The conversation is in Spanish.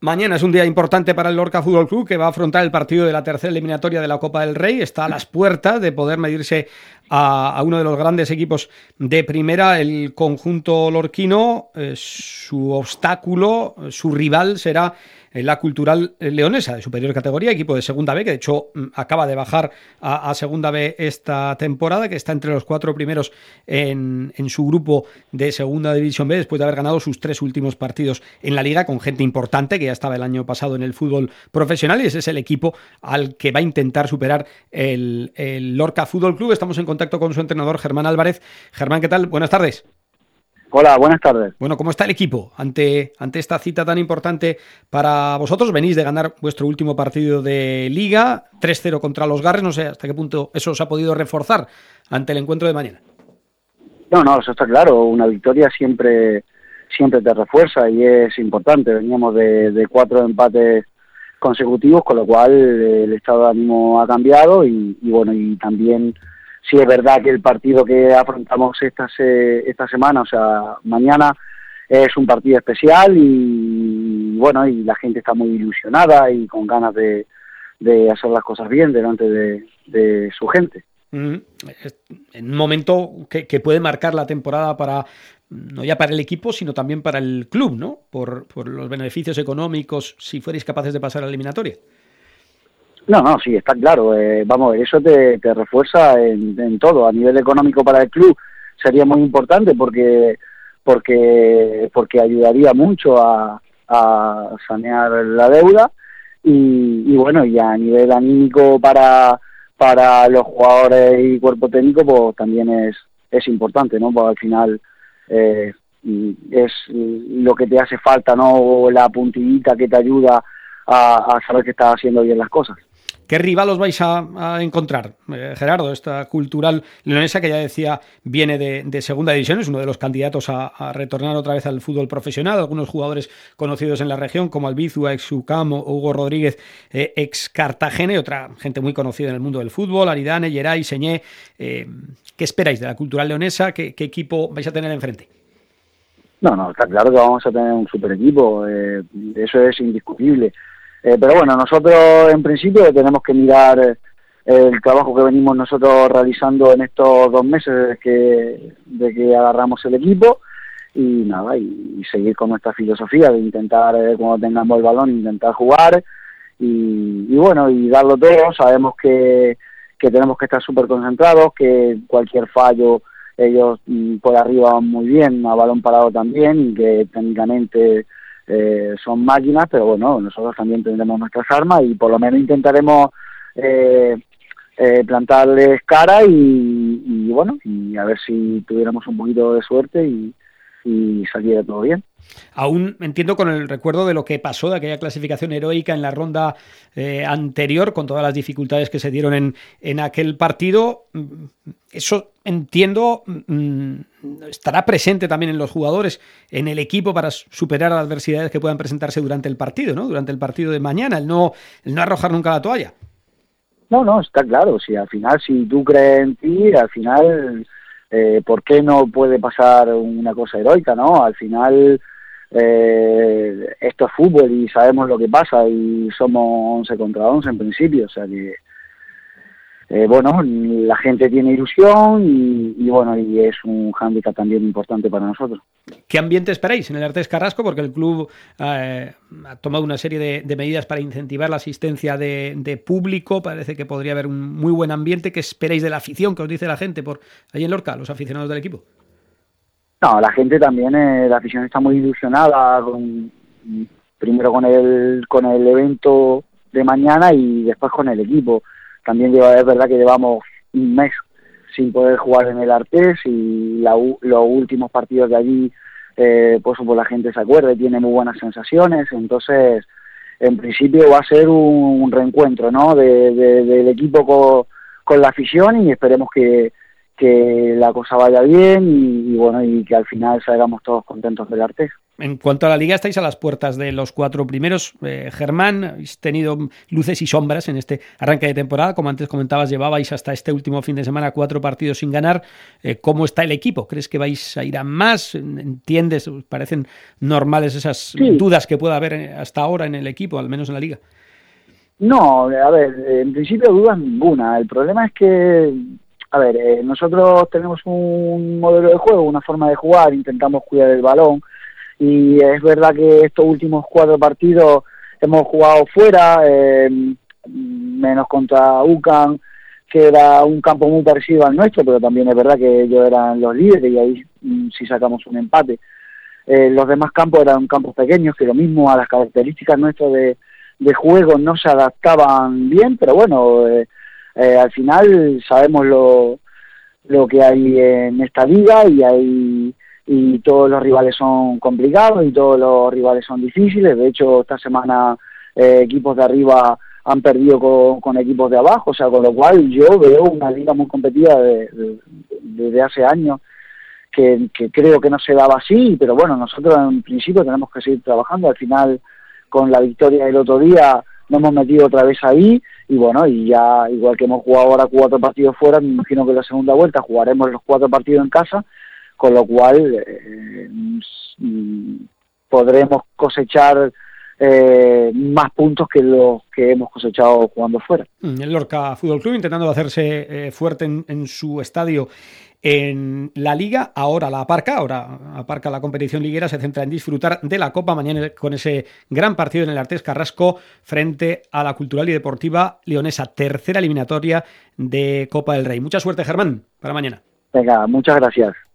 Mañana es un día importante para el Lorca Fútbol Club, que va a afrontar el partido de la tercera eliminatoria de la Copa del Rey. Está a las puertas de poder medirse a uno de los grandes equipos de primera, el conjunto lorquino. Su obstáculo, su rival será la Cultural Leonesa, de superior categoría, equipo de Segunda B, que de hecho acaba de bajar a Segunda B esta temporada, que está entre los 4 primeros en su grupo de Segunda División B, después de haber ganado sus 3 últimos partidos en la Liga, con gente importante que ya estaba el año pasado en el fútbol profesional, y ese es el equipo al que va a intentar superar el Lorca Fútbol Club. Estamos en contacto con su entrenador, Germán Álvarez. Germán, ¿qué tal? Buenas tardes. Hola, buenas tardes. Bueno, ¿cómo está el equipo ante esta cita tan importante para vosotros? Venís de ganar vuestro último partido de Liga, 3-0 contra los Garres. No sé hasta qué punto eso os ha podido reforzar ante el encuentro de mañana. No, eso está claro. Una victoria siempre te refuerza y es importante. Veníamos de 4 empates consecutivos, con lo cual el estado de ánimo ha cambiado y bueno, y también sí es verdad que el partido que afrontamos esta semana, o sea, mañana, es un partido especial y bueno, y la gente está muy ilusionada y con ganas de hacer las cosas bien delante de su gente. En un momento que puede marcar la temporada no ya para el equipo, sino también para el club, ¿no? Por los beneficios económicos, si fuerais capaces de pasar a la eliminatoria. No, sí, está claro. Vamos, eso te refuerza en todo. A nivel económico para el club sería muy importante porque ayudaría mucho a sanear la deuda y bueno, y a nivel anímico para los jugadores y cuerpo técnico, pues también es importante, ¿no? Pues al final es lo que te hace falta, ¿no? La puntillita que te ayuda a saber que estás haciendo bien las cosas. ¿Qué rival os vais a encontrar, Gerardo? Esta Cultural Leonesa, que ya decía viene de Segunda División, es uno de los candidatos a retornar otra vez al fútbol profesional. Algunos jugadores conocidos en la región, como Albizua, ex UCAM, o Hugo Rodríguez, ex Cartagena, y otra gente muy conocida en el mundo del fútbol, Aridane, Geray, Señé. ¿Qué esperáis de la Cultural Leonesa? ¿Qué equipo vais a tener enfrente? No, está claro que vamos a tener un super equipo, eso es indiscutible. Pero bueno, nosotros en principio tenemos que mirar el trabajo que venimos nosotros realizando en estos 2 meses de que agarramos el equipo y nada, y seguir con nuestra filosofía de intentar, cuando tengamos el balón, intentar jugar y bueno, y darlo todo. Sabemos que tenemos que estar súper concentrados, que cualquier fallo ellos por arriba van muy bien, a balón parado también, y que técnicamente son máquinas, pero bueno, nosotros también tendremos nuestras armas y por lo menos intentaremos plantarles cara y bueno, y a ver si tuviéramos un poquito de suerte y saliera todo bien. Aún entiendo, con el recuerdo de lo que pasó, de aquella clasificación heroica en la ronda anterior, con todas las dificultades que se dieron en aquel partido, eso entiendo estará presente también en los jugadores, en el equipo, para superar las adversidades que puedan presentarse durante el partido, ¿no? Durante el partido de mañana, el no arrojar nunca la toalla. No, está claro. Si al final, si tú crees en ti, al final, ¿por qué no puede pasar una cosa heroica, no? Al final, esto es fútbol y sabemos lo que pasa y somos 11 contra 11 en principio, o sea que bueno, la gente tiene ilusión y bueno, y es un hándicap también importante para nosotros. ¿Qué ambiente esperáis en el Artés Carrasco? Porque el club ha tomado una serie de medidas para incentivar la asistencia de público. Parece que podría haber un muy buen ambiente. ¿Qué esperáis de la afición? ¿Qué os dice la gente por allí en Lorca, los aficionados del equipo? No, la gente también, la afición está muy ilusionada, primero con el evento de mañana y después con el equipo. También es verdad que llevamos un mes sin poder jugar en el Artés y los últimos partidos de allí, pues la gente se acuerda y tiene muy buenas sensaciones. Entonces, en principio va a ser un reencuentro, ¿no? del equipo con la afición y esperemos que la cosa vaya bien y bueno, y que al final salgamos todos contentos del Artés. En cuanto a la Liga, estáis a las puertas de los 4 primeros. Germán, habéis tenido luces y sombras en este arranque de temporada. Como antes comentabas, llevabais hasta este último fin de semana 4 partidos sin ganar. ¿Cómo está el equipo? ¿Crees que vais a ir a más? ¿Entiendes? ¿Os parecen normales esas dudas que pueda haber hasta ahora en el equipo, al menos en la Liga? No, a ver, en principio dudas ninguna. El problema es que, a ver, nosotros tenemos un modelo de juego, una forma de jugar, intentamos cuidar el balón. Y es verdad que estos últimos 4 partidos hemos jugado fuera, menos contra UCAM, que era un campo muy parecido al nuestro, pero también es verdad que ellos eran los líderes y ahí sí sacamos un empate. Los demás campos eran campos pequeños, que lo mismo a las características nuestras de juego no se adaptaban bien, pero bueno, al final sabemos lo que hay en esta liga y todos los rivales son complicados y todos los rivales son difíciles. De hecho, esta semana equipos de arriba han perdido con equipos de abajo, o sea, con lo cual yo veo una liga muy competitiva desde hace años que creo que no se daba así, pero bueno, nosotros en principio tenemos que seguir trabajando. Al final, con la victoria del otro día, nos hemos metido otra vez ahí y bueno, y ya igual que hemos jugado ahora 4 partidos fuera, me imagino que en la segunda vuelta jugaremos los 4 partidos en casa, con lo cual podremos cosechar más puntos que los que hemos cosechado jugando fuera. El Lorca Fútbol Club intentando hacerse fuerte en su estadio en la Liga, ahora aparca la competición liguera, se centra en disfrutar de la Copa mañana con ese gran partido en el Artés Carrasco frente a la Cultural y Deportiva Leonesa, tercera eliminatoria de Copa del Rey. Mucha suerte, Germán, para mañana. Venga, muchas gracias.